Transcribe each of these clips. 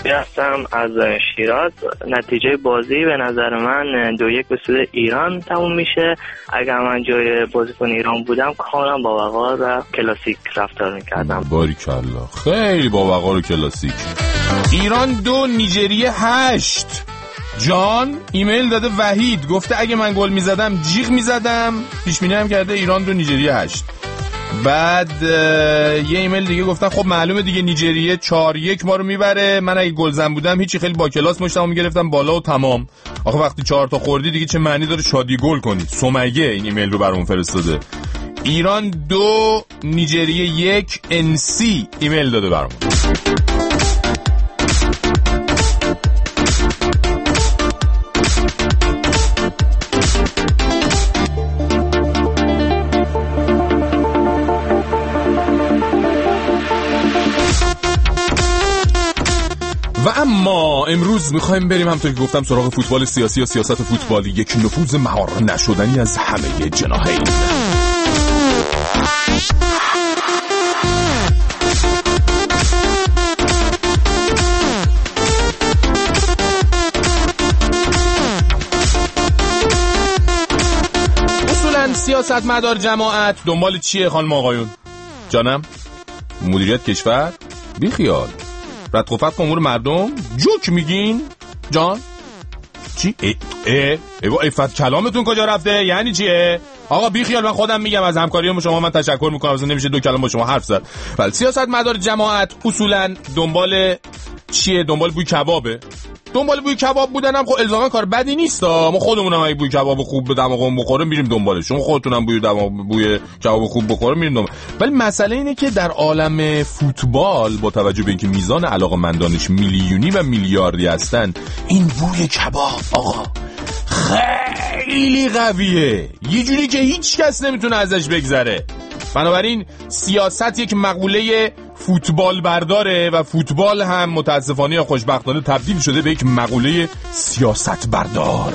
لطفی هستم از شیراز. نتیجه بازی به نظر من 2-1 به سود ایران تموم میشه. اگر من جای بازیکن ایران بودم کاملا با وقار و کلاسیک رفتار میکردم. باریکلا، خیلی با وقار و کلاسیک. ایران 2 نیجریه 8. جان ایمیل داده وحید گفته اگه من گل میزدم جیغ میزدم. پیش بینی هم کرده ایران 2 نیجریه 8. بعد یه ایمیل دیگه گفتن خب معلومه دیگه نیجریه 4-1 ما رو میبره. من اگه گلزن بودم هیچی، خیلی با کلاس مشتمو میگرفتم بالا و تمام. آخه وقتی 4 تا خوردی دیگه چه معنی داره شادی گل کنی. سمیه این ایمیل رو برام فرستاده. ایران 2 نیجریه 1 NC ایمیل داده برام. و اما امروز میخوایم بریم همونطور که گفتم سراغ فوتبال سیاسی و سیاست فوتبالی، یک نفوذ مهار نشدنی از همه جناحین. اصولا سیاست مدار جماعت دنبال چیه خانم آقایون؟ جانم مدیریت کشور؟ بی خیال رد و فتق امور مردم جوک میگین جان؟ چی؟ افت کلامتون کجا رفته؟ یعنی چیه؟ آقا بی خیال من خودم میگم از همکاریام شما من تشکر میکنم. اصلا نمیشه 2 کلمه با شما حرف زد. ولی سیاست مدار جماعت اصولا دنبال چیه؟ دنبال بوی کبابه. دنبال بوی کباب بودن هم خب الزاما کار بدی نیست. ما خودمونم اگه بوی کباب خوب به دماغمون بخوره میریم دنبالش. شما خودتونم بوی کباب خوب بخوره میریم دنبال. ولی مسئله اینه که در عالم فوتبال با توجه به اینکه میزان علاقه‌مندانش میلیونی و میلیاردی هستن، این بوی کباب آقا خیلی قویه، یه جوری که هیچ کس نمیتونه ازش بگذره. بنابراین سیاست یک مقوله فوتبال برداره و فوتبال هم متاسفانه یا خوشبختانه تبدیل شده به یک مقوله سیاست بردار.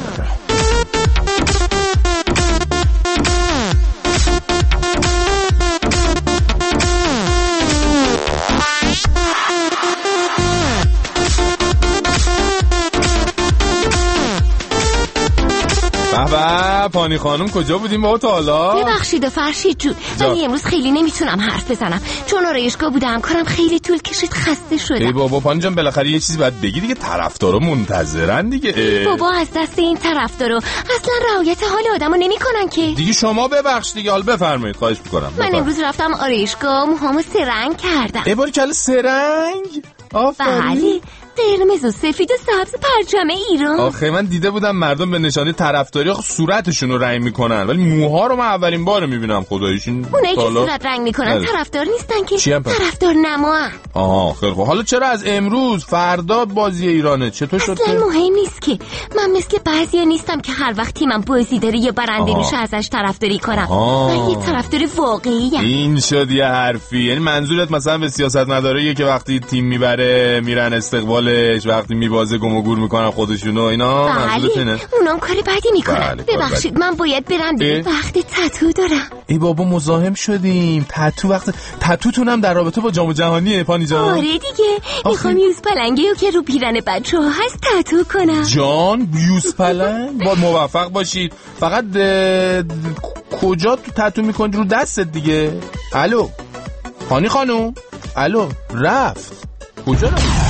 بابا پانی خانم کجا بودیم با تو حالا؟ ببخشید فرشید جون، ولی امروز خیلی نمیتونم حرف بزنم چون آرایشگاه بودم، کارم خیلی طول کشید، خسته شدم. ای بابا پانی جان بالاخره یه چیزی باید بگی دیگه، طرفدارا منتظرن دیگه. بابا از دست این طرفدارا اصلا رعایت حال آدمو نمیکنن که. دیگه شما ببخش دیگه، حالا بفرمایید خواهش میکنم. من امروز رفتم آرایشگاه موهامو سرنگ کردم. ای باری کله سرنگ؟ آفرین. بله قرمز و سفید و سبز پرچم ایران. آخه من دیده بودم مردم به نشانه طرفداری صورتشون رو رنگ میکنن، ولی موها رو من اولین بار میبینم خداییش. اونایی که صورت رنگ میکنن طرفدار نیستن که، طرفدار نماهن. آها خیلی خوب. حالا چرا از امروز فردا بازی ایرانه چطور شد؟ اصلا مهم نیست که من مثل بعضیا نیستم که هر وقت تیمم بازی داره یا برنده میشه ازش طرفداری کنم. من یه طرفدار واقعی ام. این شد یه حرفی. یعنی منظورت مثلا به سیاستمداریه که وقتی تیم میبره میرن استقبالش، وقتی میبازه گم و گور میکنن خودشونو اینا؟ بله اونام کاری بدی میکنن. ببخشید من باید برم دیگه، وقت تتو دارم. ای بابا مزاحم شدیم. تتو وقت تتوتونم در رابطه با جام جهانیه پانی جان؟ آره دیگه میخوام یوز پلنگی رو که رو پیرن بچه‌ها هست تتو کنم. جان یوز پلنگ؟ با موفق باشید. فقط کجا تو تتو میکنی؟ رو دستت دیگه. الو پانی خانوم؟ الو رفت کجا رفت؟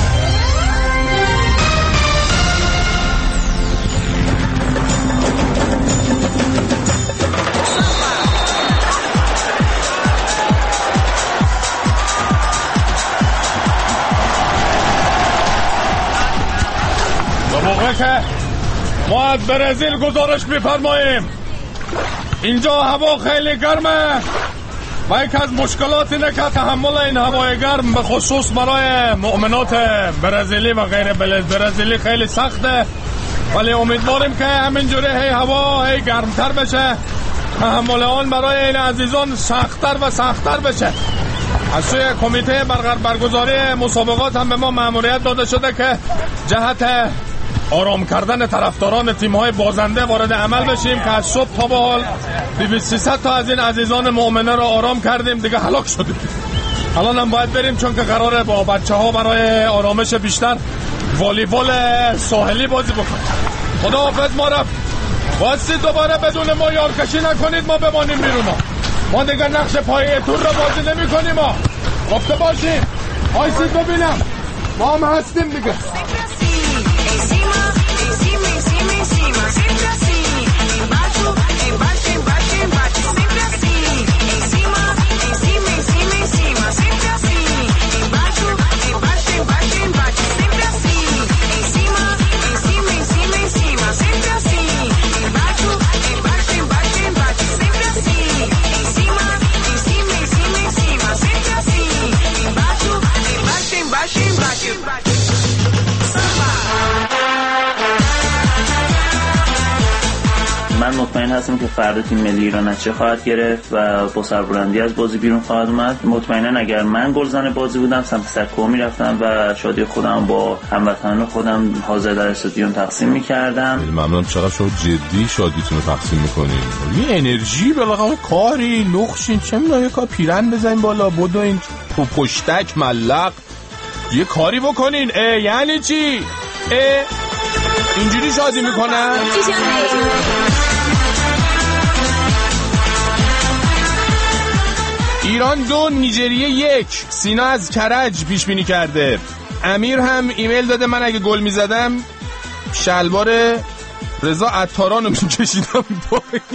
که ما از برزیل گزارش می‌فرماییم اینجا هوا خیلی گرمه و یک از مشکلات اینه که تحمل این هوای گرم به خصوص برای مؤمنات برزیلی و غیر برزیلی خیلی سخته، ولی امیدواریم که همینجوری هوا گرمتر بشه، تحمل آن برای این عزیزان سخت‌تر و سخت‌تر بشه. از سوی کمیته برگزاری مسابقات هم به ما مأموریت داده شده که جهت آرام کردن طرفداران تیم‌های بازنده وارد عمل بشیم که از صبح تا به حال 300 تا از این عزیزان مؤمنه رو آرام کردیم، دیگه هلاک شدیم. الان هم باید بریم چون که قراره با بچه‌ها برای آرامش بیشتر والیبال ساحلی بازی بکنیم. خداحافظ ما رفت. واسه دوباره بدون ما یارکشی نکنید، ما بمانیم بیرون. ما دیگه نقش پایه‌تون رو بازی نمی کنیم. گفته باشیم. آیسید ببینم ما هم هستیم دیگه. من مطمئن هستم که فردا تیم ملی ایران نتیجه خواهد گرفت و با سربلندی از بازی بیرون خواهد اومد. مطمئنا اگر من گلزن بازی بودم سمت سکو میرفتم و شادی خودم با هموطنان خودم حاضر در استادیوم تقسیم میکردم. ممنونم. چقدر شما جدی شادیتون رو تقسیم میکنین. یه انرژی بالاخره کاری لخشین چه میدونم، یه کار پیرن بزنین بالا، بدوین تو پشتک ملق یه کاری بکنین. یعنی چی؟ اینجوری شادی میکنن؟ ایران 2 نیجریه 1. سینا از کرج پیش بینی کرده. امیر هم ایمیل داده من اگه گل میزدم شلوار رضا عطاران رو میکشیدم پایین.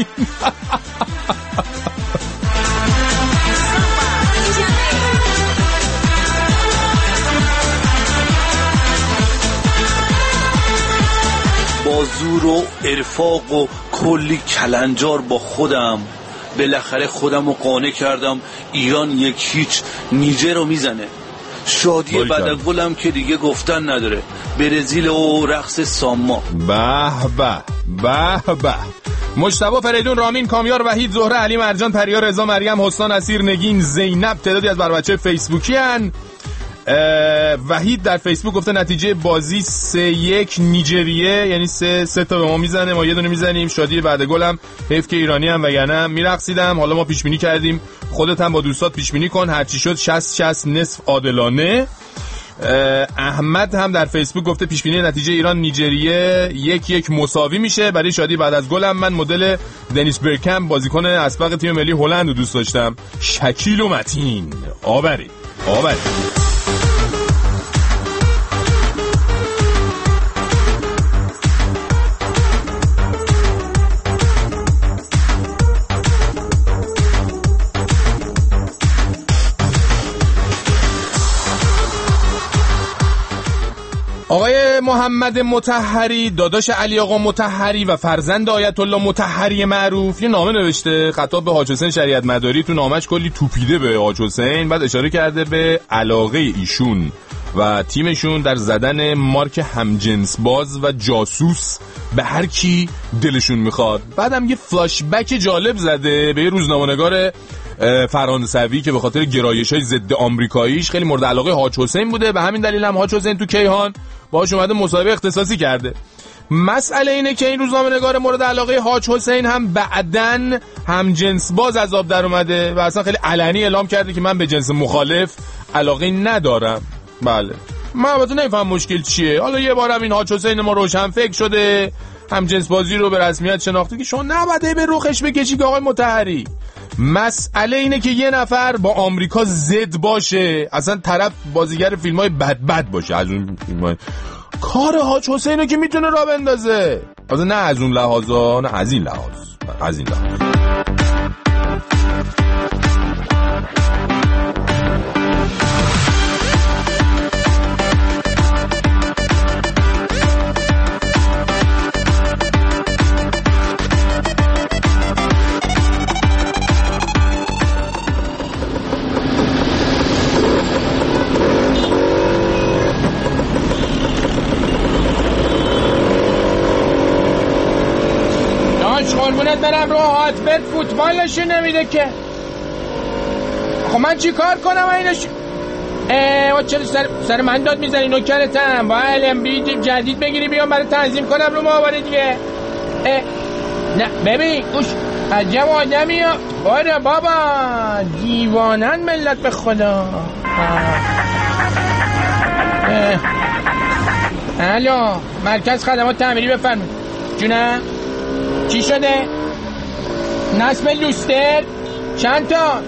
با زور و ارفاق و کلی کلنجار با خودم بالاخره خودم رو قانع کردم ایران 1-0 نیجر رو میزنه. شادی بعد از گلم که دیگه گفتن نداره. برزیل و رقص ساما. به به به به. مجتبی فریدون، رامین، کامیار، وحید، زهره، علی مرجان، پریا، رضا، مریم، حسنا، نصیر، نگین، زینب تعدادی از بچه‌های فیسبوکی ان. وحید در فیسبوک گفته نتیجه بازی 3-1 نیجریه، یعنی 3 تا به ما میزنه، ما یه دونه میزنیم. شادی بعد گلم حیف که ایرانی هم وگرنه میرقصیدم. حالا ما پیش بینی کردیم، خودت هم با دوستات پیش بینی کن، هر چی شد 60 نصف عادلانه. احمد هم در فیسبوک گفته پیش بینی نتیجه ایران نیجریه 1-1 مساوی میشه. برای شادی بعد از گلم من مدل دنیس برکم بازیکن اسبق تیم ملی هلند رو دوست داشتم. شکیل و متین. آبری آقای محمد مطهری، داداش علی آقا مطهری و فرزند آیت الله مطهری معروف، یه نامه نوشته خطاب به حاج حسین شریعت مداری. تو نامش کلی توپیده به حاج حسین، بعد اشاره کرده به علاقه ایشون و تیمشون در زدن مارک همجنس باز و جاسوس به هر کی دلشون میخواد. بعدم یه فلاش بک جالب زده به یه روزنامه‌نگار فرانسوی که به خاطر گرایش‌های ضد آمریکاییش خیلی مورد علاقه حاج حسین بوده، به همین دلیل هم حاج حسین تو کیهان باهاش اومده مصاحبه اختصاصی کرده. مسئله اینه که این روزنامه‌نگار مورد علاقه حاج حسین هم بعدن هم جنس باز از آب در اومده و اصلا خیلی علنی اعلام کرده که من به جنس مخالف علاقه ندارم. بله من البته نمیفهم مشکل چیه. حالا یه بارم این حاج حسین ما روشن فکر شده هم جنس بازی رو به رسمیت شناخته که شما نباید به روخش بکشی که آقای مطهری. مسئله اینه که یه نفر با آمریکا زد باشه، اصلا طرف بازیگر فیلم‌های بد باشه، از اون فیلم‌های کار حاج حسین رو که میتونه راه بندازه، اصلا نه از اون لحاظا، نه از این لحاظ. قربونت برم رو هاتبت فوتبالشو نمیده که. خب من چی کار کنم اینش؟ چرا سر من داد میزنی؟ نوکرتم با LMB جدید بگیری بیام برای تنظیم کنم رو ماهواره دیگه. نه ببین اوش عجب آدمی ها. باره بابا دیوانن ملت به خدا. الو، مرکز خدمات تعمیری بفرمایید. جونم چی شده؟ نصب لوستر چند تا؟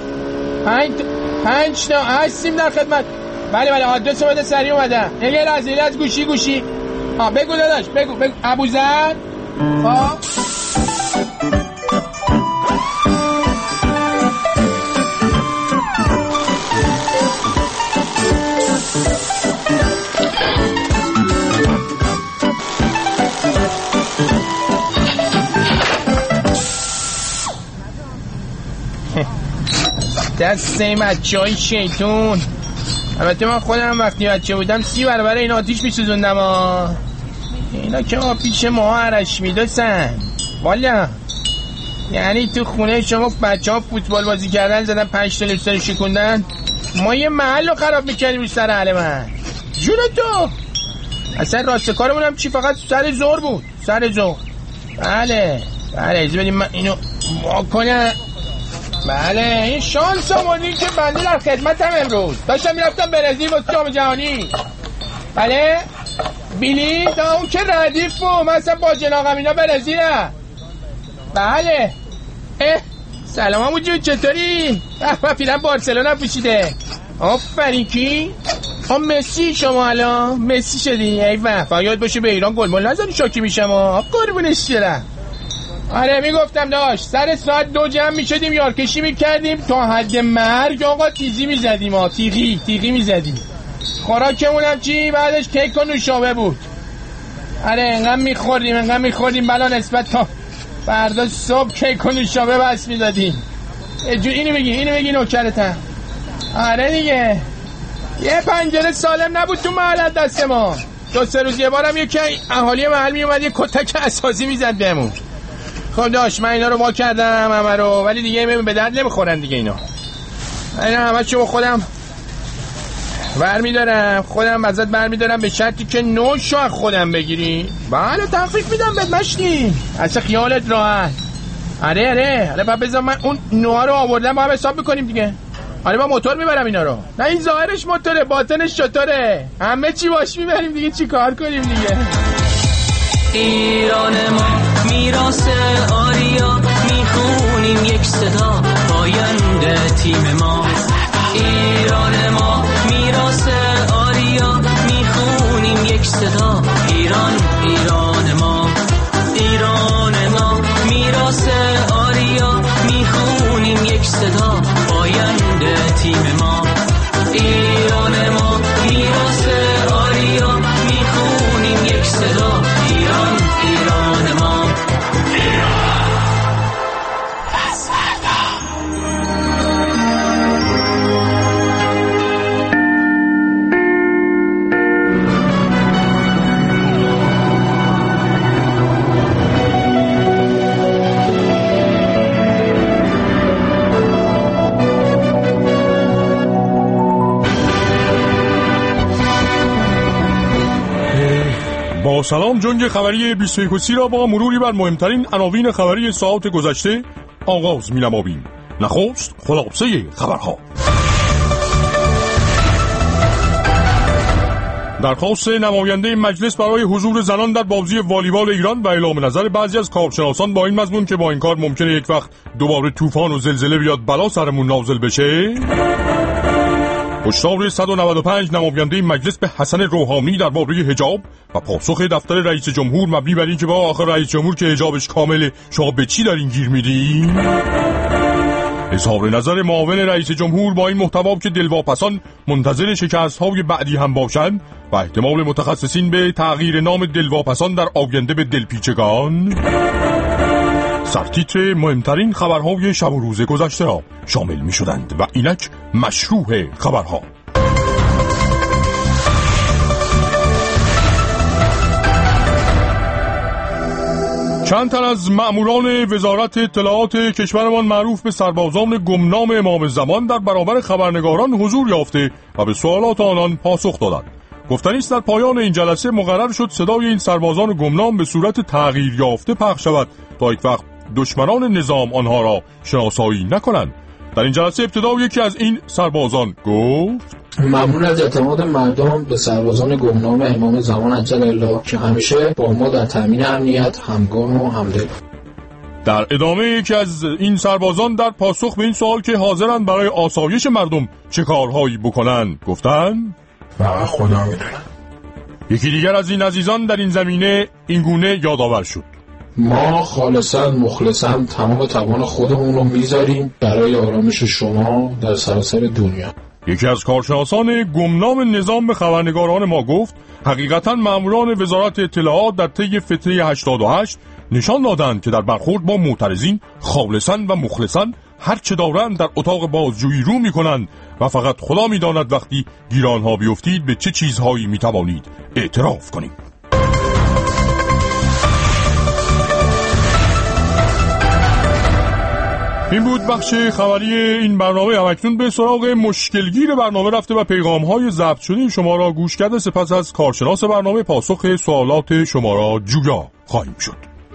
5 تا هستیم در خدمت. بله آدرس بده، سریع اومدم. یه لحظه از گوشی بگو داداش، بگو ابوذر. دست این بچه های شیطون. البته من خودم وقتی بچه بودم 30 برابر این آتیش میسوزوندم. اینا که پیش ما عرش میدوسن والا. یعنی تو خونه شما بچه ها فوتبال بازی کردن، زدن 5 تا لوستر شکوندن، ما یه محل رو خراب میکردیم رو سر اهل من. جون تو اصلا راست کارمون هم چی؟ فقط سر زور بود، سر زور. بله از بدیم من اینو واکنم. بله این شانس آمونی که بنده در خدمتم. امروز داشتم میرفتم برزیل واسه جام جهانی. بله بیلی تا اون که ردیف بود، من اصلا با جناقم اینا برزیلم. بله سلام همون جون، چطوری؟ پیرم بارسلونا پوشیده. آفرین. کی؟ مسی. شما الان مسی شدی؟ ایوه فایاد باشه به ایران گل مول نزنی شاکی میشم. قربونش برم. آره میگفتم داشت سر ساعت 2 جمع میشدیم، یارکشی میکردیم تا حد مرگ. آقا تیزی میزدیم، تیغی میزدیم. خوراکمون هم چی؟ بعدش کیک و نوشابه بود. آره انقدر میخوردیم بلا نسبت تا فردا صبح کیک و نوشابه بس میدادیم. اینو بگی نوکرتم. آره دیگه یه پنجره سالم نبود تو محل دست ما. 2-3 روز یه بارم یکی اهالی محل میومد یه کتک اساسی میزد بهمون. خب داشت من اینا رو ما کردم همه رو، ولی دیگه به درد نمیخورن دیگه اینا همه چو خودم برمیدارم، خودم ازت برمیدارم به شرطی که نوشو از خودم بگیری. بله تخفیف میدم بهت مشتی، اصلا خیالت راحت. آره حالا بعد بذار من اون نوها رو آوردم با هم حساب میکنیم دیگه. آره با موتور میبرم اینا رو. نه این ظاهرش موتوره، باطنش شطوره. همه چی باش میبریم دیگه، چی کار کنیم دیگه. ایران ما میراث آریا، میخونیم یک صدا پاینده تیم ما. ایران ما میراث آریا، میخونیم یک صدا ایران ما. ایران ما میراث آریا، میخونیم یک صدا پاینده تیم ما. ایران ما میراث آریا، میخونیم یک صدا ایران ما. با سلام، جنگ خبری 21 را با مروری بر مهمترین عناوین خبری ساعات گذشته آغاز می‌نماییم. نخست خلاصه خبرها. درخواست نماینده مجلس برای حضور زنان در بازی والیبال ایران و اعلام نظر بعضی از کارشناسان با این مضمون که با این کار ممکنه یک وقت دوباره طوفان و زلزله بیاد بلا سرمون نازل بشه. هشدار 195 نماینده مجلس به حسن روحانی درباره حجاب و پاسخ دفتر رئیس جمهور مبنی بر این که با آخر رئیس جمهور که حجابش کامله شما به چی دارین گیر میدین؟ اظهار نظر معاون رئیس جمهور با این محتوا که دلواپسان منتظر شکست‌های بعدی هم باشند و احتمال متخصصین به تغییر نام دلواپسان در آینده به دلپیچگان. سرتیتر مهمترین خبرهای شب و روز گذشته را شامل می شدند و اینک مشروع خبرها. چند تن از مأموران وزارت اطلاعات کشورمان معروف به سربازان گمنام امام زمان در برابر خبرنگاران حضور یافته و به سوالات آنان پاسخ دادند. گفتنی است در پایان این جلسه مقرر شد صدای این سربازان گمنام به صورت تغییر یافته پخش شود تا یک وقت دشمنان نظام آنها را شناسایی نکنند. در این جلسه ابتدا یکی از این سربازان گفت: ممنون از اعتماد مردم به سربازان گمنام امام زمان عجل الله که همیشه با ما در تامین امنیت همگام و همدل. در ادامه یکی از این سربازان در پاسخ به این سوال که حاضرن برای آسایش مردم چه کارهایی بکنن گفتن فقط خدا میدونه. یکی دیگر از این عزیزان در این زمینه اینگونه یادآور شد: ما خالصا مخلصا تمام توان خودمون رو میذاریم برای آرامش شما در سراسر دنیا. یکی از کارشناسان گمنام نظام به خبرنگاران ما گفت حقیقتا ماموران وزارت اطلاعات در طی فتره 88 نشان دادند که در برخورد با معترضین خالصا و مخلصا هر چه دارند در اتاق بازجویی رو میکنند و فقط خدا میداند وقتی گیرانها بیفتید به چه چیزهایی میتوانید اعتراف کنید. این بود بخش خبری این برنامه. همکنون به سراغ مشکلگیر برنامه رفته و پیغام‌های ضبط شده شما را گوش کرده. سپس از کارشناس برنامه پاسخ سوالات شما را جویا خواهیم شد.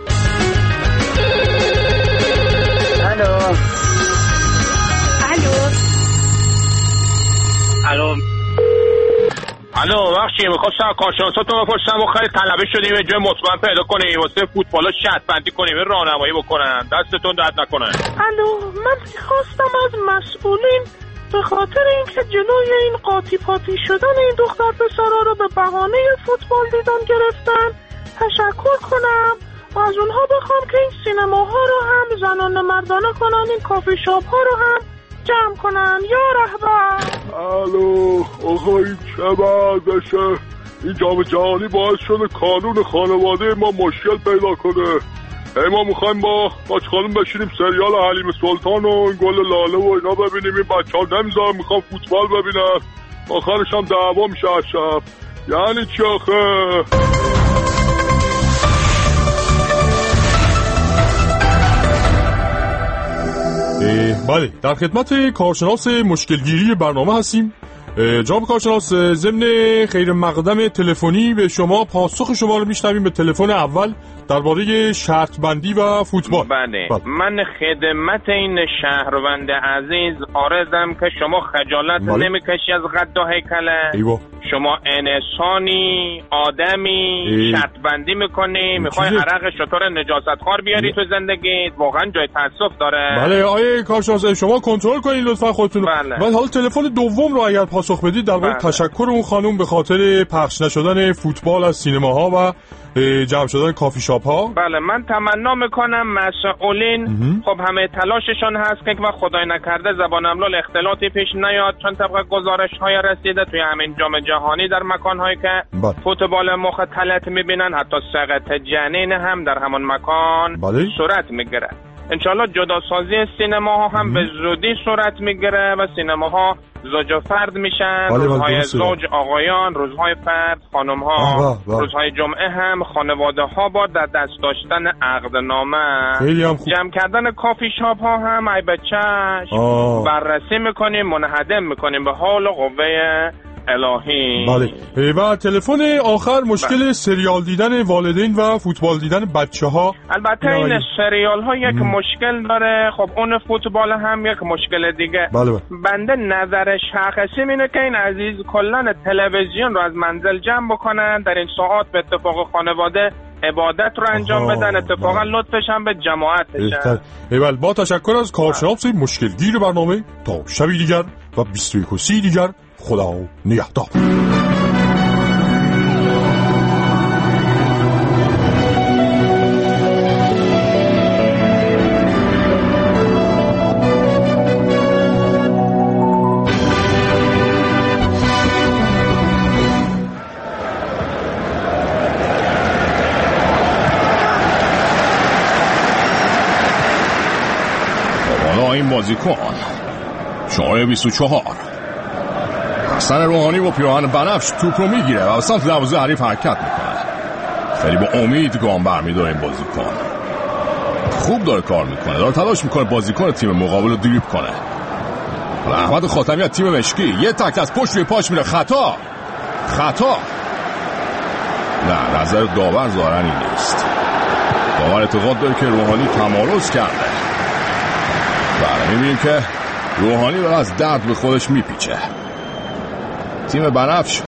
الو بخشی میخواستم کارشناساتون بپرسم و خیلی طلبه شدیم یه جای مطمئن پیدا کنیم واسه فوتبالا شرط بندی کنیم راهنمایی بکنن. دستتون درد نکنه. الو من خواستم از مسئولین به خاطر اینکه جلوی این قاطی پاتی شدن این دختر پسرا رو به بهانه فوتبال دیدن گرفتن تشکر کنم و از اونها بخوام که این سینماها رو هم زنانه مردانه کنن، این کافی شاپ ها رو هم جمع کنن. یا رهبر الو آقای چه بعدشه این جام جهانی باعث شده قانون خانواده ما مشکل پیدا کنه. ما میخوایم با خانم بشینیم سریال حلیم سلطان و این گل لاله و اینا ببینیم. این بچه ها نمیذارن میخوام فوتبال ببینن. آخرش هم دعوا میشه هر شب. یعنی چی آخه؟ بله در خدمت کارشناس مشکلگیری برنامه هستیم. جناب کارشناس ضمن خیر مقدم تلفنی به شما پاسخ شما رو میشنویم به تلفن اول درباره شرط بندی و فوتبال. بله من خدمت این شهروند عزیز عارضم که شما خجالت نمیکشی از قد و هیکله. شما انسانی آدمی شرط بندی میکنی میخوای عرق شطور نجاست خوار بیاری تو زندگیت. واقعا جای تاسف داره. بله آیه کارشناس شما کنترل کنید لطفا خودتون. بله. بعد حالا تلفن دوم رو اگر پاسخ بدید درباره تشکر اون خانم به خاطر پخش نشدن فوتبال از سینماها و جمع شدن کافی شاپ ها. بله من تمنا میکنم مسئولین خب همه تلاششان هست که خدای نکرده زبان املال اختلاطی پیش نیاد، چون طبق گزارش های رسیده توی همین جام جهانی در مکان هایی که فوتبال مختلط میبینن حتی سقط جنین هم در همون مکان صورت میگیره. انشالله جداسازی سینماها هم به زودی صورت میگیره و سینماها زوج و فرد میشن. روزهای زوج آقایان، روزهای فرد خانمها، روزهای جمعه هم خانواده ها با در دست داشتن عقدنامه. جمع کردن کافی شاپ ها هم ای بچهش بررسی میکنیم منهدم میکنیم به حال و قوه الهی. بله و تلفن آخر مشکل سریال دیدن والدین و فوتبال دیدن بچه ها. البته این سریال ها یک مشکل داره. خب اون فوتبال هم یک مشکل دیگه. بنده نظر شخصی اینه که این عزیز کلان تلویزیون رو از منزل جمع بکنن در این ساعات به اتفاق خانواده عبادت رو انجام بدن. اتفاقا لطفش هم به جماعت بشن. ایول با تشکر از کارشناس مشکلگیر برنامه. تا شبی دیگر و 21 دیگر خدا نگهدار. حالا این بازیکن شماره 24 حسن روحانی با پیراهن بنفش توپ رو میگیره و سمت دروازه حریف حرکت میکنه. خیلی با امید گام برمیداره این بازیکن. خوب داره کار میکنه، داره تلاش میکنه بازیکن تیم مقابل رو دریبل کنه. احمد خاتمی از تیم مشکی یه تک از پشت روی پاش میره. خطا نه نظر داور ظاهرا این نیست. داور اعتقاد داره که روحانی تمارض کرده. بله میبینیم که روحانی داره از درد به خودش میپیچه. تیم بنفش